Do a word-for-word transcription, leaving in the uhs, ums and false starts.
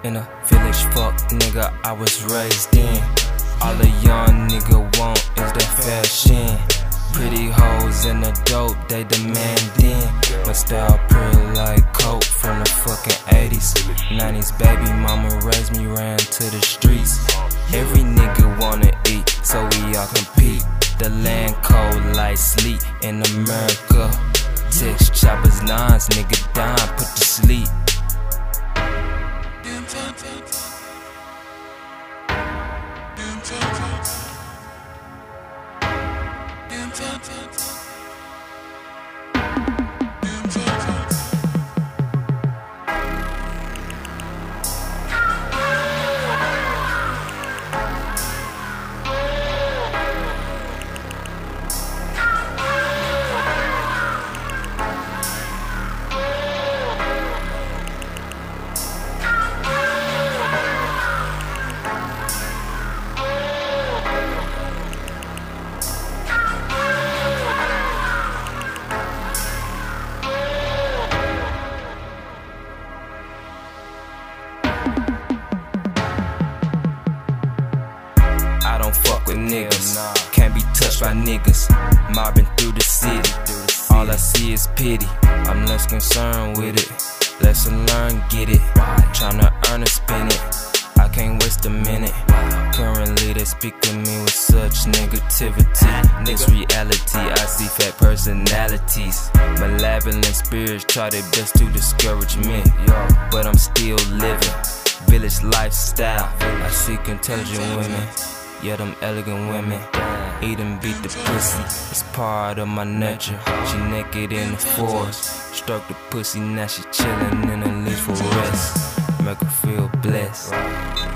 In a village, fuck nigga, I was raised in. All a young nigga want is that fashion. Pretty hoes in the dope, they demanding. My style pretty like coke from the fucking eighties, nineties. Baby mama raised me, ran to the streets. Every nigga wanna eat, so we all compete. The land cold like sleet in America. Text choppers, nines, nigga dime, put to sleep. I don't fuck with niggas, can't be touched by niggas. Mobbing through the city, all I see is pity. I'm less concerned with it, lesson learned, get it. Tryna earn or spend it, I can't waste a minute. Currently they speak to me with such negativity. This reality, I see fat personalities. Malevolent spirits try their best to discourage me, but I'm still living village lifestyle. I seek intelligent women, yeah, them elegant women. Eat and beat the pussy, it's part of my nature. She naked in the forest, stroke the pussy, now she chillin' in the leaves for rest. Make her feel blessed.